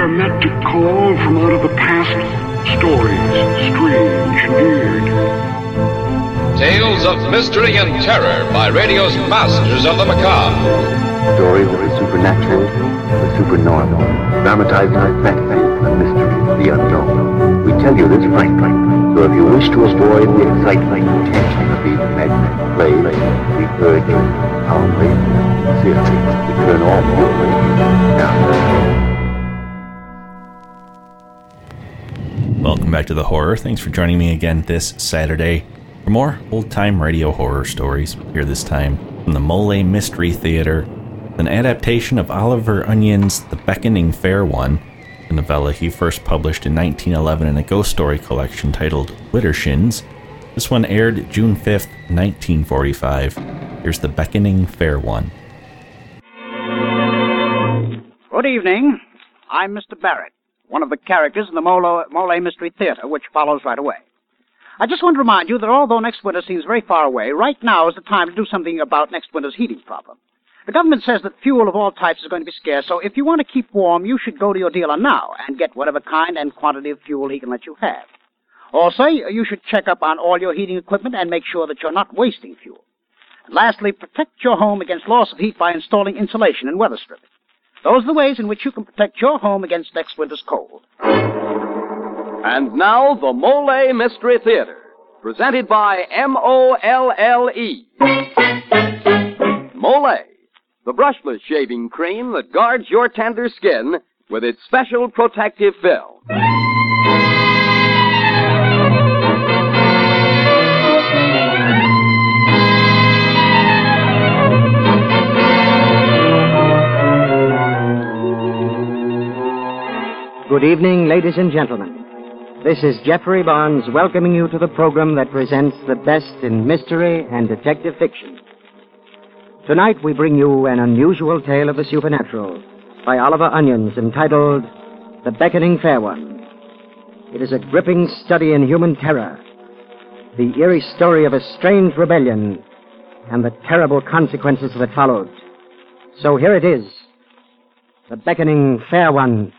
meant to call from out of the past stories, strange and weird. Tales of mystery and terror by radio's masters of the macabre. Stories of the supernatural, the supernormal, dramatizing the fantasy, the mystery, the unknown. We tell you this frankly, so if you wish to avoid the excitement and tension of these maddening plays, we urge you calmly, sincerely, to turn off your radio now. Welcome back to The Horror. Thanks for joining me again this Saturday for more old-time radio horror stories. Here this time from the Mole Mystery Theater, an adaptation of Oliver Onion's The Beckoning Fair One, a novella he first published in 1911 in a ghost story collection titled Widdershins. This one aired June 5th, 1945. Here's The Beckoning Fair One. Good evening. I'm Mr. Barrett, one of the characters in the Mole Mystery Theater, which follows right away. I just want to remind you that although next winter seems very far away, right now is the time to do something about next winter's heating problem. The government says that fuel of all types is going to be scarce, so if you want to keep warm, you should go to your dealer now and get whatever kind and quantity of fuel he can let you have. Also, you should check up on all your heating equipment and make sure that you're not wasting fuel. And lastly, protect your home against loss of heat by installing insulation and weather stripping. Those are the ways in which you can protect your home against next winter's cold. And now, the Mole Mystery Theater, presented by M-O-L-L-E. Mole, the brushless shaving cream that guards your tender skin with its special protective film. Good evening, ladies and gentlemen. This is Jeffrey Barnes welcoming you to the program that presents the best in mystery and detective fiction. Tonight we bring you an unusual tale of the supernatural by Oliver Onions entitled The Beckoning Fair One. It is a gripping study in human terror, the eerie story of a strange rebellion and the terrible consequences that followed. So here it is, The Beckoning Fair One.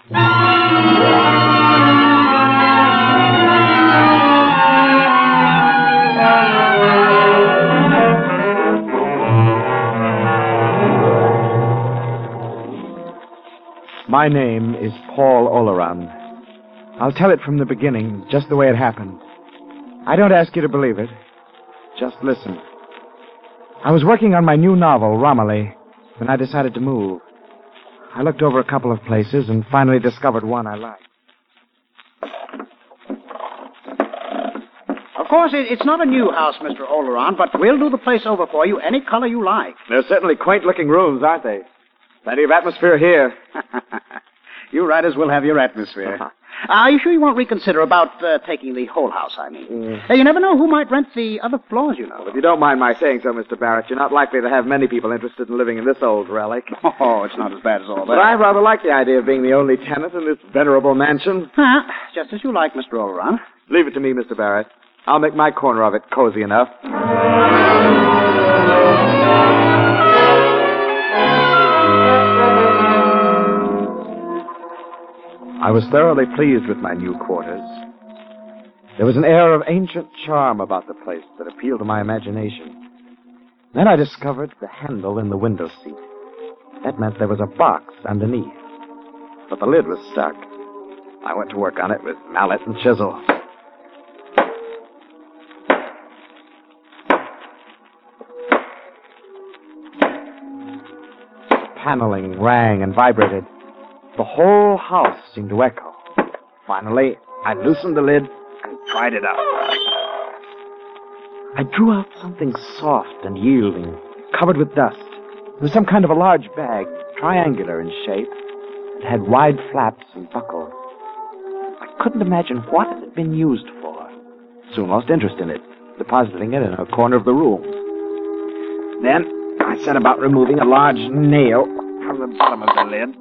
My name is Paul Oleron. I'll tell it from the beginning, just the way it happened. I don't ask you to believe it. Just listen. I was working on my new novel, Romilly, when I decided to move. I looked over a couple of places and finally discovered one I liked. Of course, it's not a new house, Mr. Oleron, but we'll do the place over for you any color you like. They're certainly quaint-looking rooms, aren't they? Plenty of atmosphere here. You writers will have your atmosphere. Are you sure you won't reconsider about taking the whole house, I mean? You never know who might rent the other floors, you know. Well, if you don't mind my saying so, Mr. Barrett, you're not likely to have many people interested in living in this old relic. Oh, it's not as bad as all that. But I rather like the idea of being the only tenant in this venerable mansion. Just as you like, Mr. Oleron. Leave it to me, Mr. Barrett. I'll make my corner of it cozy enough. I was thoroughly pleased with my new quarters. There was an air of ancient charm about the place that appealed to my imagination. Then I discovered the handle in the window seat. That meant there was a box underneath. But the lid was stuck. I went to work on it with mallet and chisel. Paneling rang and vibrated. The whole house seemed to echo. Finally, I loosened the lid and pried it out. I drew out something soft and yielding, covered with dust. It was some kind of a large bag, triangular in shape. It had wide flaps and buckles. I couldn't imagine what it had been used for. Soon lost interest in it, depositing it in a corner of the room. Then I set about removing a large nail from the bottom of the lid.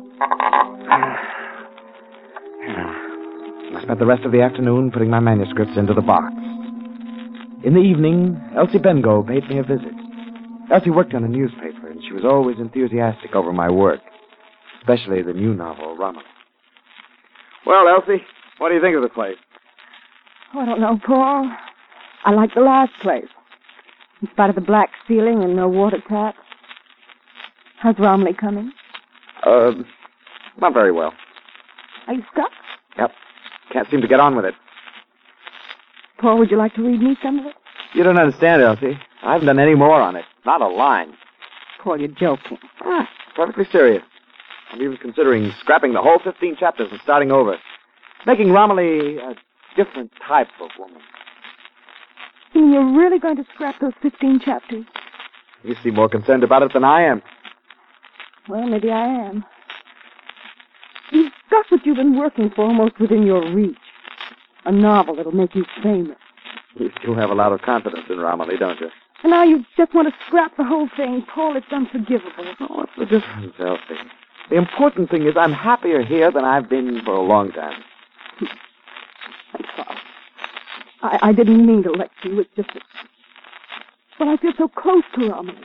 I spent the rest of the afternoon putting my manuscripts into the box. In the evening, Elsie Bengo paid me a visit. Elsie worked on a newspaper, and she was always enthusiastic over my work, especially the new novel, Romilly. Well, Elsie, what do you think of the place? Oh, I don't know, Paul. I like the last place. In spite of the black ceiling and no water tap. How's Romilly coming? Not very well. Are you stuck? Yep. Can't seem to get on with it. Paul, would you like to read me some of it? You don't understand, Elsie. I haven't done any more on it. Not a line. Paul, you're joking. Perfectly serious. I'm even considering scrapping the whole 15 chapters and starting over. Making Romilly a different type of woman. You mean you're really going to scrap those 15 chapters? You seem more concerned about it than I am. Well, maybe I am. You've got what you've been working for almost within your reach. A novel that'll make you famous. You still have a lot of confidence in Romilly, don't you? And now you just want to scrap the whole thing. Paul, it's unforgivable. Oh, what's the difference, Elsie? The important thing is I'm happier here than I've been for a long time. I'm sorry. I didn't mean to lecture you. It's just that... Well, I feel so close to Romilly.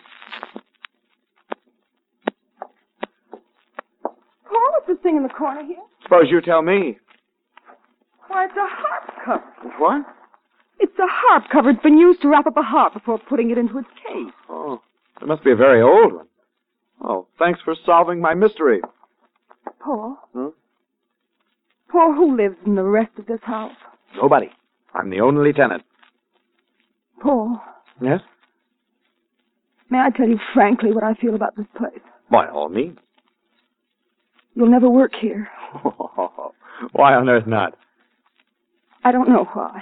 Paul, what's this thing in the corner here? Suppose you tell me. Why, it's a harp cover. What? It's a harp cover. It's been used to wrap up a harp before putting it into its case. Oh, it must be a very old one. Oh, thanks for solving my mystery. Paul? Hmm? Paul, who lives in the rest of this house? Nobody. I'm the only tenant. Paul? Yes? May I tell you frankly what I feel about this place? By all means. You'll never work here. Why on earth not? I don't know why.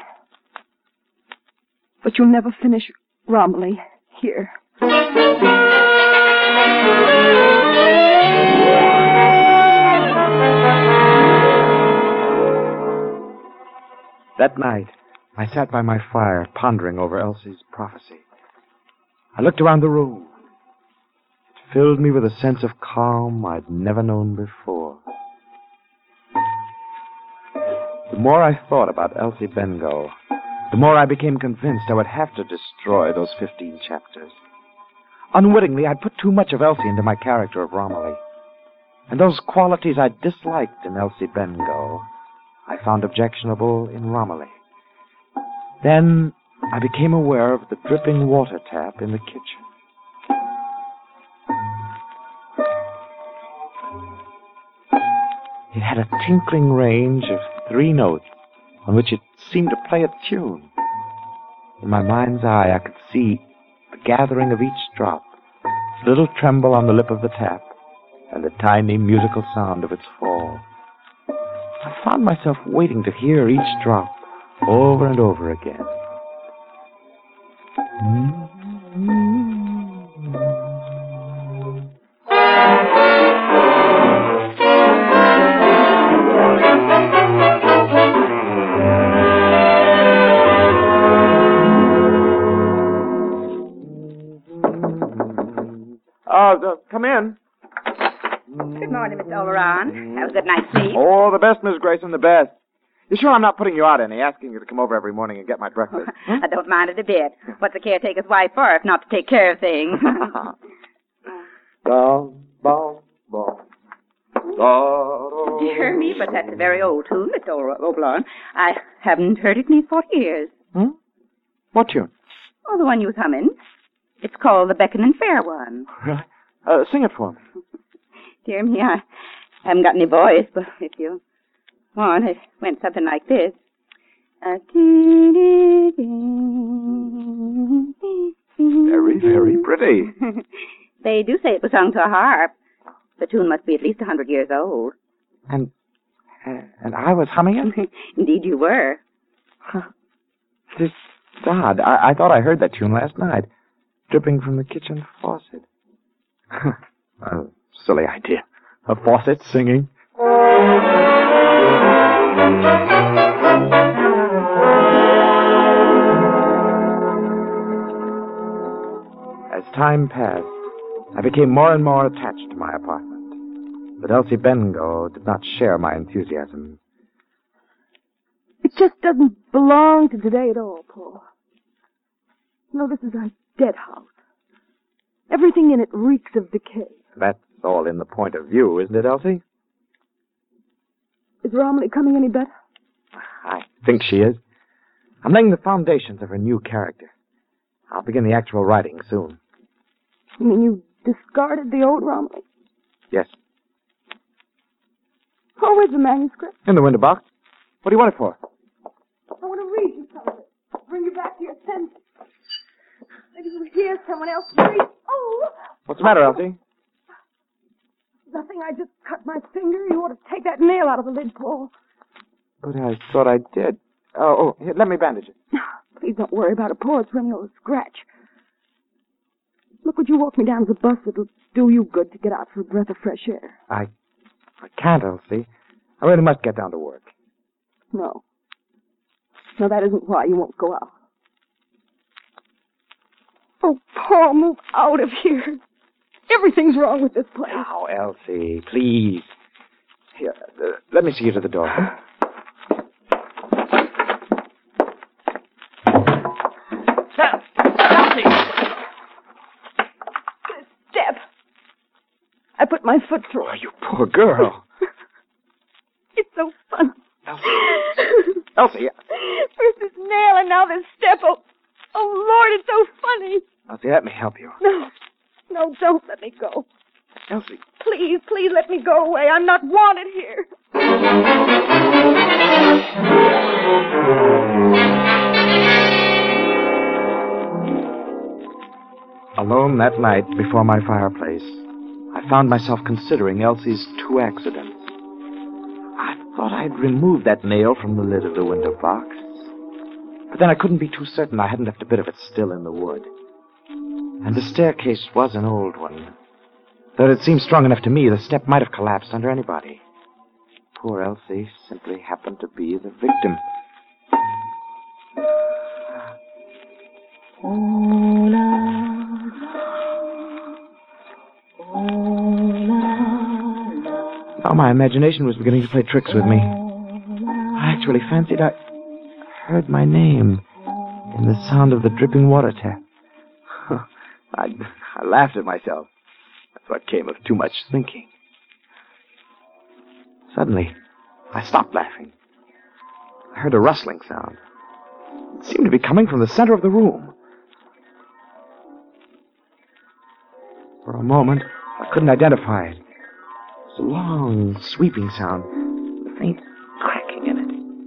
But you'll never finish Romilly here. That night, I sat by my fire, pondering over Elsie's prophecy. I looked around the room. It filled me with a sense of calm I'd never known before. The more I thought about Elsie Bengough, the more I became convinced I would have to destroy those 15 chapters. Unwittingly, I'd put too much of Elsie into my character of Romilly. And those qualities I disliked in Elsie Bengough, I found objectionable in Romilly. Then I became aware of the dripping water tap in the kitchen. It had a tinkling range of 3 notes on which it seemed to play a tune. In my mind's eye, I could see the gathering of each drop, a little tremble on the lip of the tap, and the tiny musical sound of its fall. I found myself waiting to hear each drop over and over again. Come in. Good morning, Mr. Oleron. Have a good night's sleep. Oh, the best, Miss Grayson, the best. You sure I'm not putting you out any, asking you to come over every morning and get my breakfast? I don't mind it a bit. What's a caretaker's wife for if not to take care of things? Dear me, but that's a very old tune, Mr. Oleron. I haven't heard it in these 40 years. What tune? Oh, the one you was humming. It's called the Beckoning Fair one. Really? Sing it for me. Dear me, I haven't got any voice, but if you want, it went something like this. Very, very pretty. They do say it was sung to a harp. The tune must be at least 100 years old. And I was humming it? Indeed you were. It's odd. I thought I heard that tune last night, dripping from the kitchen faucet. A silly idea. A faucet singing. As time passed, I became more and more attached to my apartment. But Elsie Bengough did not share my enthusiasm. It just doesn't belong to today at all, Paul. No, this is a dead house. Everything in it reeks of decay. That's all in the point of view, isn't it, Elsie? Is Romilly coming any better? I think she is. I'm laying the foundations of her new character. I'll begin the actual writing soon. You mean you discarded the old Romilly? Yes. Oh, where's the manuscript? In the window box. What do you want it for? I want to read you some of it. Bring you back to your senses. Maybe you hear someone else read. Oh! What's the matter, Elsie? Nothing. I just cut my finger. You ought to take that nail out of the lid, Paul. But I thought I did. Oh, here, let me bandage it. Please don't worry about it, Paul. It's only a scratch. Look, would you walk me down to the bus? It'll do you good to get out for a breath of fresh air. I can't, Elsie. I really must get down to work. No. No, that isn't why you won't go out. Oh, Paul, move out of here. Everything's wrong with this place. Now, Elsie, please. Here, let me see you to the door. Elsie! Step. I put my foot through. Oh, you poor girl. It's so funny. Elsie. First this nail and now this step. Oh, Lord, it's so funny. Elsie, let me help you. No, don't let me go. Elsie. Please let me go away. I'm not wanted here. Alone that night before my fireplace, I found myself considering Elsie's two accidents. I thought I'd removed that nail from the lid of the window box. But then I couldn't be too certain I hadn't left a bit of it still in the wood. And the staircase was an old one. Though it seemed strong enough to me, the step might have collapsed under anybody. Poor Elsie simply happened to be the victim. Now my imagination was beginning to play tricks with me. I actually fancied I heard my name in the sound of the dripping water tap. I laughed at myself. That's what came of too much thinking. Suddenly, I stopped laughing. I heard a rustling sound. It seemed to be coming from the center of the room. For a moment, I couldn't identify it. It was a long, sweeping sound, with a faint cracking in it.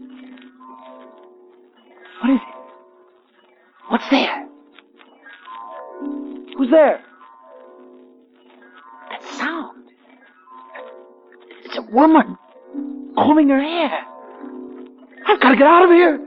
What is it? What's there? Who's there? That sound. It's a woman combing her hair. I've got to get out of here.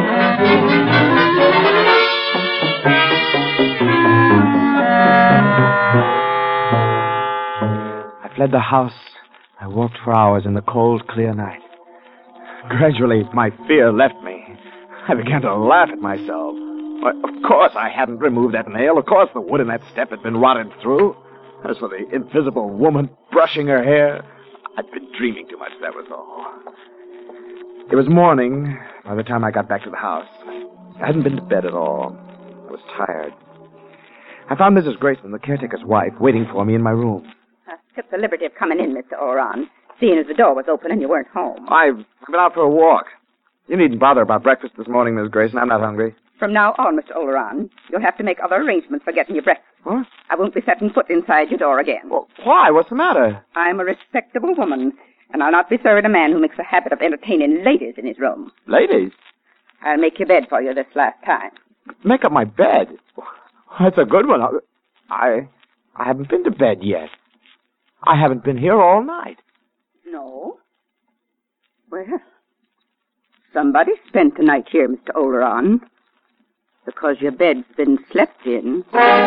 I fled the house. I walked for hours in the cold, clear night. Gradually, my fear left me. I began to laugh at myself. Why, of course I hadn't removed that nail. Of course the wood in that step had been rotted through. As for the invisible woman brushing her hair, I'd been dreaming too much, that was all. It was morning by the time I got back to the house. I hadn't been to bed at all. I was tired. I found Mrs. Grayson, the caretaker's wife, waiting for me in my room. I took the liberty of coming in, Mr. Oran, seeing as the door was open and you weren't home. I've been out for a walk. You needn't bother about breakfast this morning, Miss Grayson. I'm not hungry. From now on, Mr. Oleron, you'll have to make other arrangements for getting your breakfast. What? I won't be setting foot inside your door again. Well, why? What's the matter? I'm a respectable woman, and I'll not be serving a man who makes a habit of entertaining ladies in his room. Ladies? I'll make your bed for you this last time. Make up my bed? That's a good one. I haven't been to bed yet. I haven't been here all night. No? Well, somebody spent the night here, Mr. Oleron, because your bed's been slept in.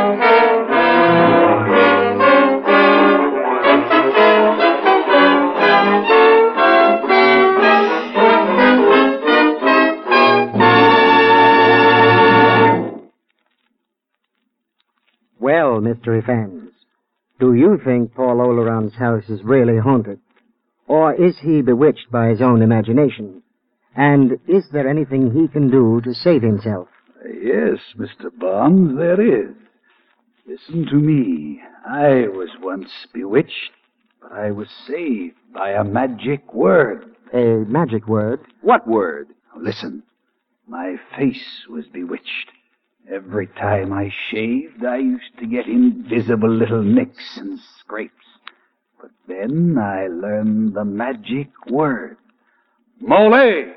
Well, mystery fans, do you think Paul Oleron's house is really haunted? Or is he bewitched by his own imagination? And is there anything he can do to save himself? Yes, Mr. Barnes, there is. Listen to me. I was once bewitched, but I was saved by a magic word. A magic word. What word? Listen, my face was bewitched. Every time I shaved, I used to get invisible little nicks and scrapes. But then I learned the magic word. Mole!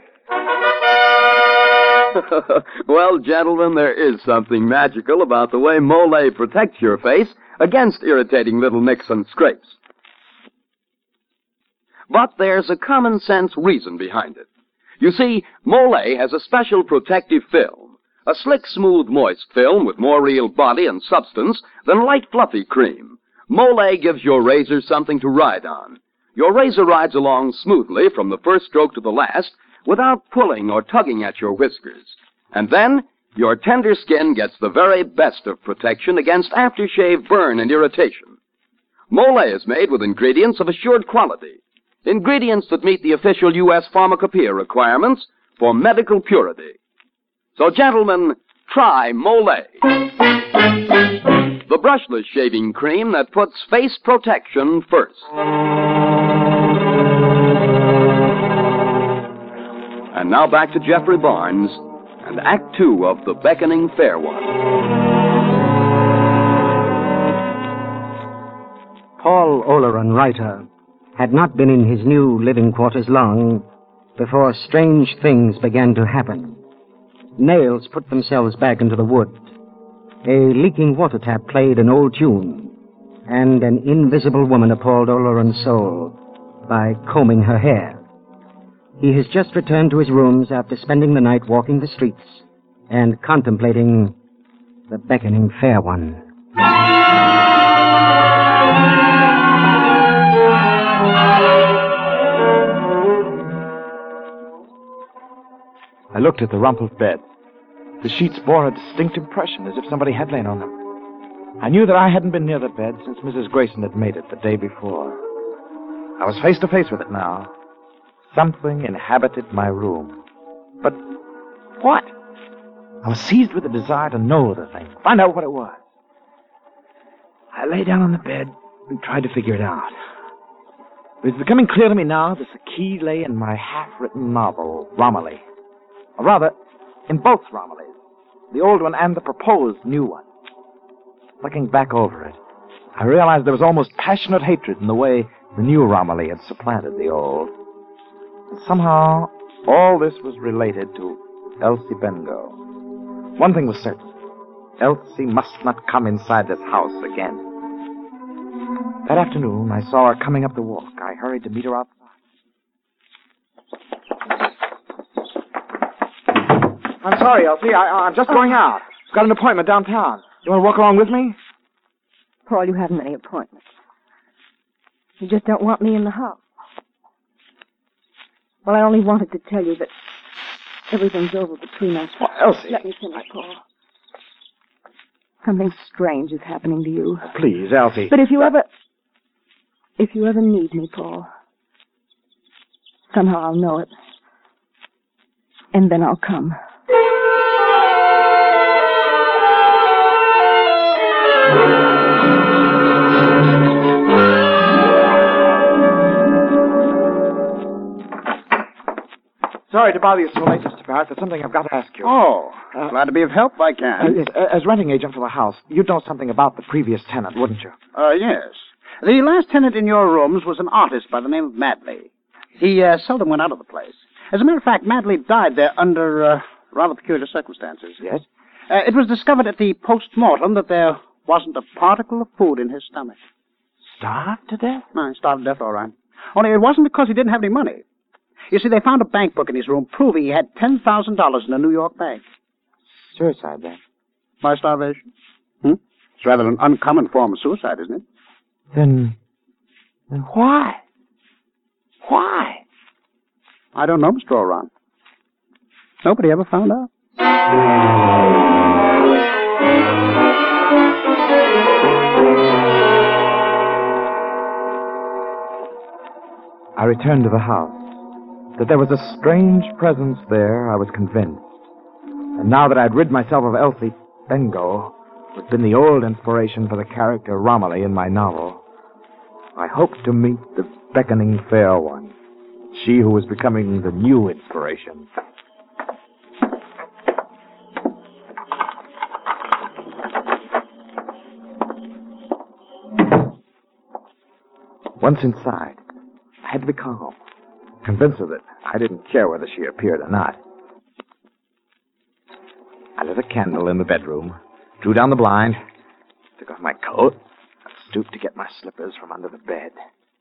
Well, gentlemen, there is something magical about the way Mole protects your face against irritating little nicks and scrapes. But there's a common sense reason behind it. You see, Mole has a special protective film, a slick, smooth, moist film with more real body and substance than light, fluffy cream. Mole gives your razor something to ride on. Your razor rides along smoothly from the first stroke to the last without pulling or tugging at your whiskers. And then, your tender skin gets the very best of protection against aftershave burn and irritation. Mole is made with ingredients of assured quality, ingredients that meet the official U.S. Pharmacopoeia requirements for medical purity. So, gentlemen, try Mole, the brushless shaving cream that puts face protection first. And now back to Jeffrey Barnes and Act Two of The Beckoning Fair One. Paul Oleron, writer, had not been in his new living quarters long before strange things began to happen. Nails put themselves back into the wood. A leaking water tap played an old tune, and an invisible woman appalled Oleron's soul by combing her hair. He has just returned to his rooms after spending the night walking the streets and contemplating the beckoning fair one. I looked at the rumpled bed. The sheets bore a distinct impression, as if somebody had lain on them. I knew that I hadn't been near the bed since Mrs. Grayson had made it the day before. I was face to face with it now. Something inhabited my room. But what? I was seized with a desire to know the thing, find out what it was. I lay down on the bed and tried to figure it out. It was becoming clear to me now that the key lay in my half-written novel, Romilly. Or rather, in both Romillys, the old one and the proposed new one. Looking back over it, I realized there was almost passionate hatred in the way the new Romilly had supplanted the old. And somehow, all this was related to Elsie Bengough. One thing was certain. Elsie must not come inside this house again. That afternoon, I saw her coming up the walk. I hurried to meet her outside. I'm sorry, Elsie. I'm just going out. I've got an appointment downtown. You want to walk along with me? Paul, you haven't any appointments. You just don't want me in the house. Well, I only wanted to tell you that everything's over between us. Oh, Elsie. Let me finish, Paul. Something strange is happening to you. Please, Elsie. But if you ever need me, Paul, somehow I'll know it. And then I'll come. Sorry to bother you so late, Mr. Barrett. There's something I've got to ask you. Oh, glad to be of help if I can. Yes, as renting agent for the house, you'd know something about the previous tenant, wouldn't you? Yes. The last tenant in your rooms was an artist by the name of Madley. He seldom went out of the place. As a matter of fact, Madley died there under rather peculiar circumstances. Yes? It was discovered at the post-mortem that there wasn't a particle of food in his stomach. Starved to death? No, he starved to death, all right. Only it wasn't because he didn't have any money. You see, they found a bank book in his room proving he had $10,000 in a New York bank. Suicide, then? By starvation? It's rather an uncommon form of suicide, isn't it? Then why? Why? I don't know, Mr. Oran. Nobody ever found out. I returned to the house. That there was a strange presence there, I was convinced. And now that I'd rid myself of Elsie Bengough, who had been the old inspiration for the character Romilly in my novel, I hoped to meet the beckoning fair one. She who was becoming the new inspiration. Once inside, I had to be calm, convinced her that I didn't care whether she appeared or not. I lit a candle in the bedroom, drew down the blind, took off my coat, and stooped to get my slippers from under the bed.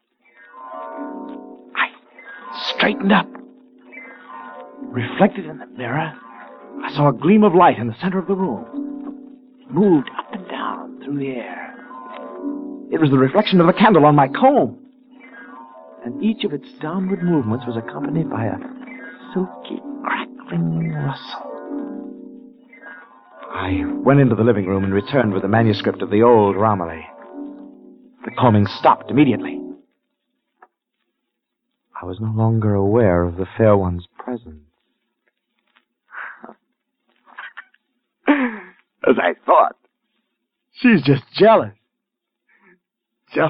I straightened up. Reflected in the mirror, I saw a gleam of light in the center of the room. It moved up and down through the air. It was the reflection of the candle on my comb. And each of its downward movements was accompanied by a silky, crackling rustle. I went into the living room and returned with the manuscript of the old Romilly. The combing stopped immediately. I was no longer aware of the fair one's presence. As I thought, she's just jealous. Jealous.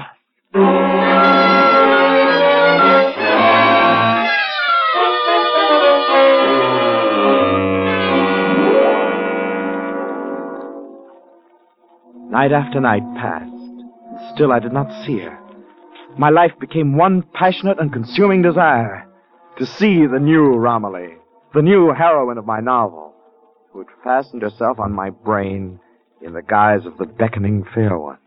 Night after night passed. Still I did not see her. My life became one passionate and consuming desire to see the new Romilly, the new heroine of my novel, who had fastened herself on my brain in the guise of the beckoning fair one.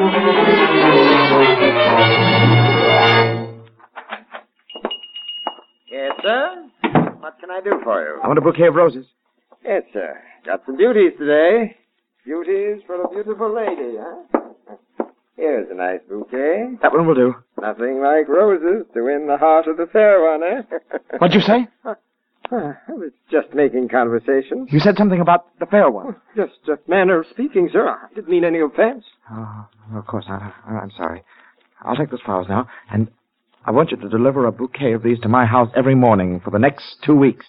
Yes, sir? What can I do for you? I want a bouquet of roses. Yes, sir. Got some beauties today. Beauties for a beautiful lady, huh? Here's a nice bouquet. That one will do. Nothing like roses to win the heart of the fair one, eh? What'd you say? I was just making conversation. You said something about the fair one. Just a manner of speaking, sir. I didn't mean any offense. Oh, of course not. I'm sorry. I'll take those flowers now, and I want you to deliver a bouquet of these to my house every morning for the next 2 weeks.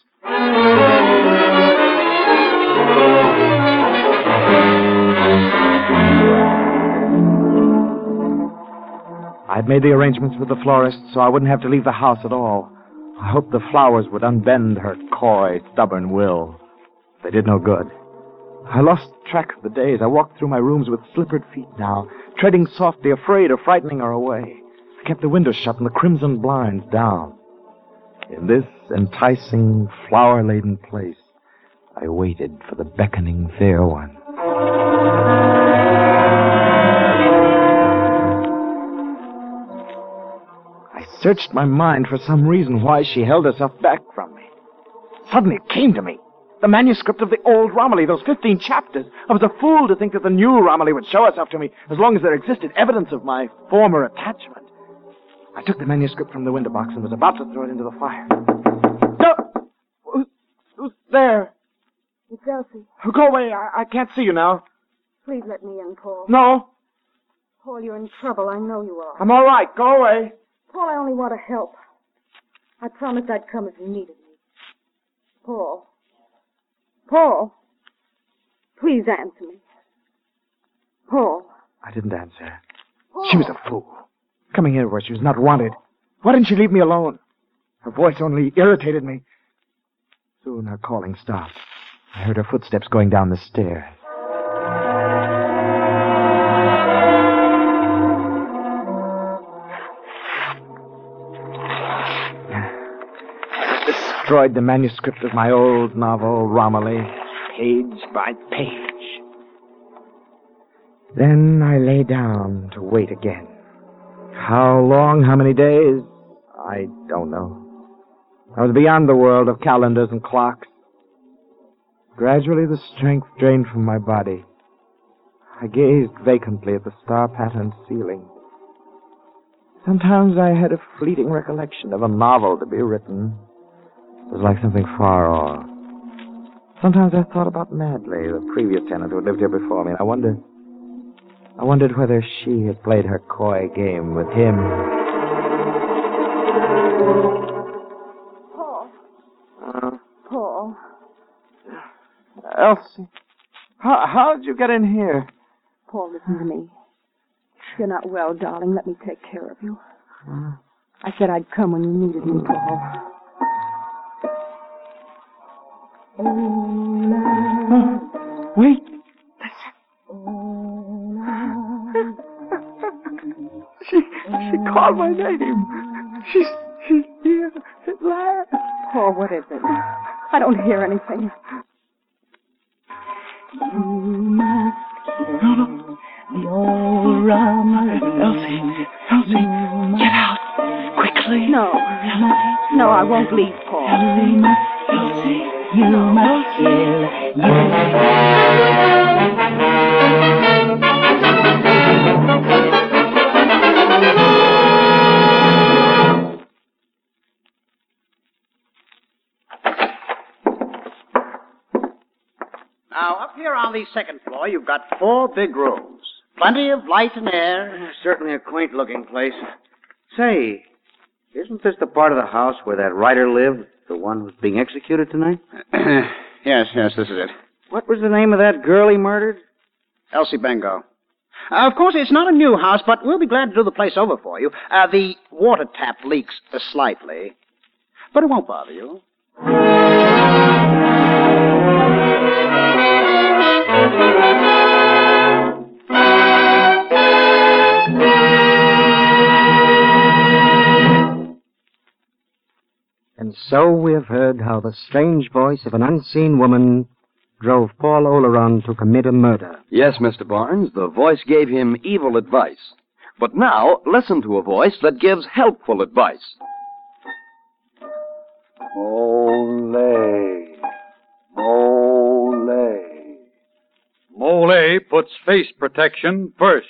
I'd made the arrangements with the florist so I wouldn't have to leave the house at all. I hoped the flowers would unbend her coy, stubborn will. They did no good. I lost track of the days. I walked through my rooms with slippered feet now, treading softly, afraid of frightening her away. I kept the windows shut and the crimson blinds down. In this enticing, flower-laden place, I waited for the beckoning fair one. I searched my mind for some reason why she held herself back from me. Suddenly it came to me. The manuscript of the old Romilly, those 15 chapters. I was a fool to think that the new Romilly would show herself to me as long as there existed evidence of my former attachment. I took the manuscript from the window box and was about to throw it into the fire. No! Who's there? It's Elsie. Go away. I can't see you now. Please let me in, Paul. No. Paul, you're in trouble. I know you are. I'm all right. Go away. Paul, I only want to help. I promised I'd come if you needed me. Paul. Paul. Please answer me. Paul. I didn't answer. Paul. She was a fool. Coming here where she was not wanted. Why didn't she leave me alone? Her voice only irritated me. Soon her calling stopped. I heard her footsteps going down the stairs. I destroyed the manuscript of my old novel, Romilly, page by page. Then I lay down to wait again. How long, how many days? I don't know. I was beyond the world of calendars and clocks. Gradually the strength drained from my body. I gazed vacantly at the star-patterned ceiling. Sometimes I had a fleeting recollection of a novel to be written. It was like something far off. Sometimes I thought about Madley, the previous tenant who had lived here before me, and I wondered whether she had played her coy game with him. Paul. Paul. Elsie, how did you get in here? Paul, listen to me. You're not well, darling. Let me take care of you. I said I'd come when you needed me, Paul. Wait. She called my name. She's here at last. Paul, what is it? I don't hear anything. You must kill the old Elsie, get out quickly. No, I won't leave, Paul. Elsie, you must kill. Now, up here on the second floor, you've got 4 big rooms. Plenty of light and air. Certainly a quaint-looking place. Say, isn't this the part of the house where that writer lived, the one who's being executed tonight? Yes, this is it. What was the name of that girl he murdered? Elsie Bengo. Of course, it's not a new house, but we'll be glad to do the place over for you. The water tap leaks slightly, but it won't bother you. And so we have heard how the strange voice of an unseen woman drove Paul Oleron to commit a murder. Yes, Mr. Barnes, the voice gave him evil advice. But now, listen to a voice that gives helpful advice. Mole. Mole puts face protection first.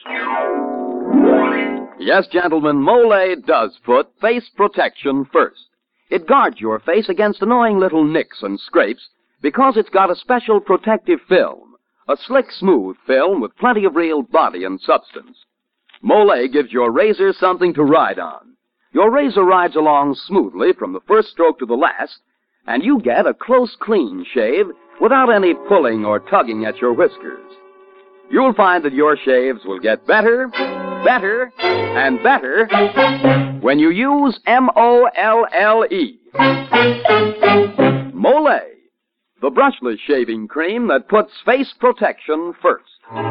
Yes, gentlemen, Mole does put face protection first. It guards your face against annoying little nicks and scrapes because it's got a special protective film, a slick, smooth film with plenty of real body and substance. Mole gives your razor something to ride on. Your razor rides along smoothly from the first stroke to the last, and you get a close, clean shave without any pulling or tugging at your whiskers. You'll find that your shaves will get better, and better when you use M-O-L-L-E. Mole, the brushless shaving cream that puts face protection first.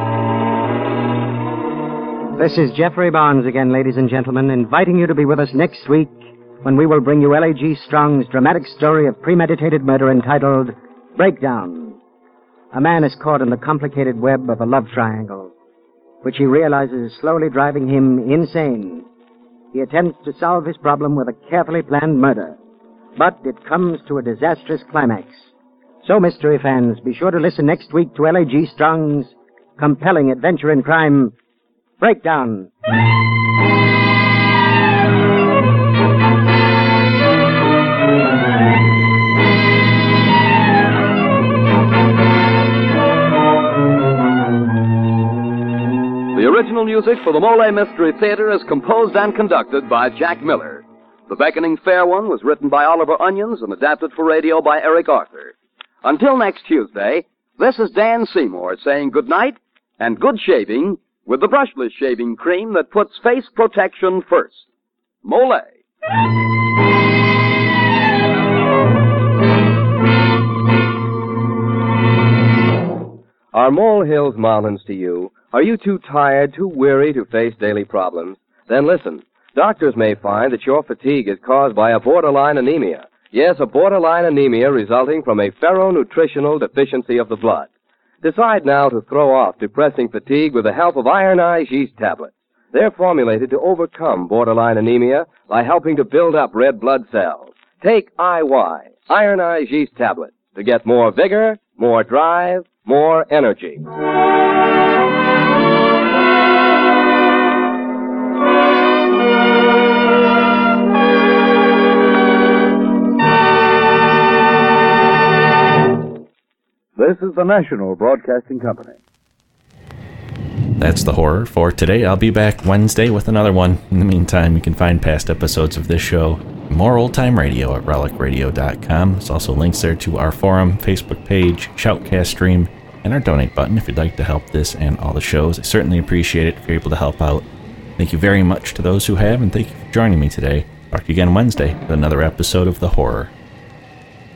This is Jeffrey Barnes again, ladies and gentlemen, inviting you to be with us next week when we will bring you L.A.G. Strong's dramatic story of premeditated murder entitled Breakdown. A man is caught in the complicated web of a love triangle, which he realizes is slowly driving him insane. He attempts to solve his problem with a carefully planned murder, but it comes to a disastrous climax. So, mystery fans, be sure to listen next week to L.A.G. Strong's compelling adventure in crime, Breakdown. The original music for the Mole Mystery Theater is composed and conducted by Jack Miller. The Beckoning Fair One was written by Oliver Onions and adapted for radio by Eric Arthur. Until next Tuesday, this is Dan Seymour saying good night and good shaving with the brushless shaving cream that puts face protection first. Mole. Are Mole Hills Mountains to you? Are you too tired, too weary to face daily problems? Then listen. Doctors may find that your fatigue is caused by a borderline anemia. Yes, a borderline anemia resulting from a ferronutritional deficiency of the blood. Decide now to throw off depressing fatigue with the help of Ironized Yeast Tablets. They're formulated to overcome borderline anemia by helping to build up red blood cells. Take IY, Ironized Yeast Tablets, to get more vigor, more drive, more energy. This is the National Broadcasting Company. That's the horror for today. I'll be back Wednesday with another one. In the meantime, you can find past episodes of this show, more old-time radio at relicradio.com. There's also links there to our forum, Facebook page, Shoutcast stream, and our donate button if you'd like to help this and all the shows. I certainly appreciate it if you're able to help out. Thank you very much to those who have, and thank you for joining me today. Talk to you again Wednesday with another episode of The Horror.